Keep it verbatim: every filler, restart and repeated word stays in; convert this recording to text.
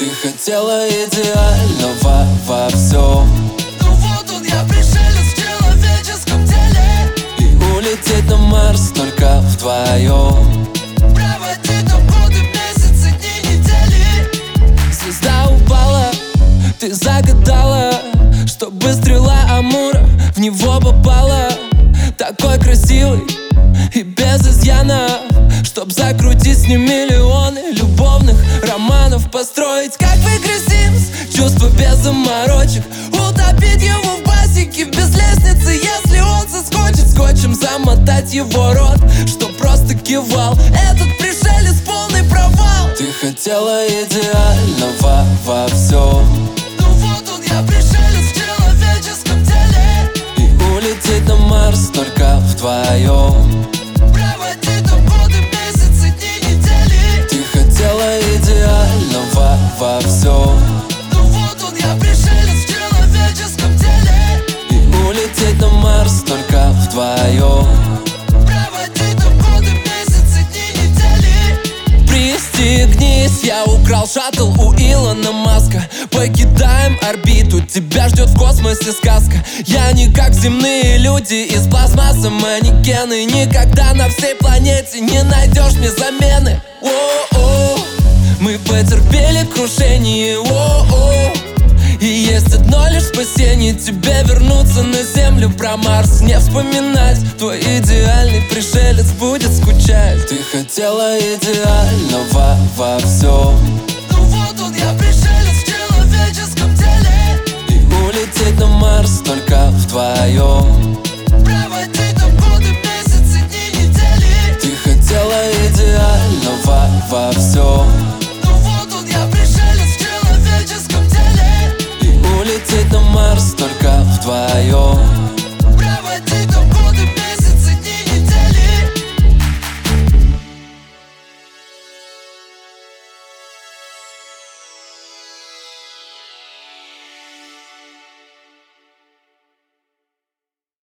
Ты хотела идеального во всем, ну вот он я, пришелец в человеческом теле. и улететь на Марс только вдвоем, проводить там годы, месяцы, дни, недели. Звезда упала, ты загадала, чтобы стрела Амура в него попала. Такой красивый и без изъянов, чтоб закрутить с ним миллионы любовных романов, построить как в игре Sims чувства без заморочек, утопить его в басике без лестницы. Если он соскочит, скотчем замотать его рот, чтоб просто кивал. Этот пришелец полный провал. Ты хотела идеального во всем, ну вот он я, пришелец в человеческом теле. и улететь на Марс только вдвоем, проводить там годы, месяцы, дни, недели. Ты хотела идеального во всем, ну вот он я, пришелец в человеческом теле. и улететь на Марс только вдвоем, проводить там годы, месяцы, дни, недели. Пристегнись, я украл шаттл у Илона Маска. Покидаем орбиту, тебя ждет в космосе сказка. Я не как земные люди из пластмассы манекены. Никогда на всей планете не найдешь мне замены. О-о, мы потерпели крушение. О-о, и есть одно лишь спасение: тебе вернуться на землю. Про Марс не вспоминать, твой идеальный пришелец будет скучать. Ты хотела идеального во всем, ну вот он я, пришелец в человеческом теле. и улететь на Марс только вдвоем, проводить там годы, месяцы, дни, недели. Ты хотела идеального во всем, ну вот он я, пришелец в человеческом теле. и улететь на Марс только вдвоем.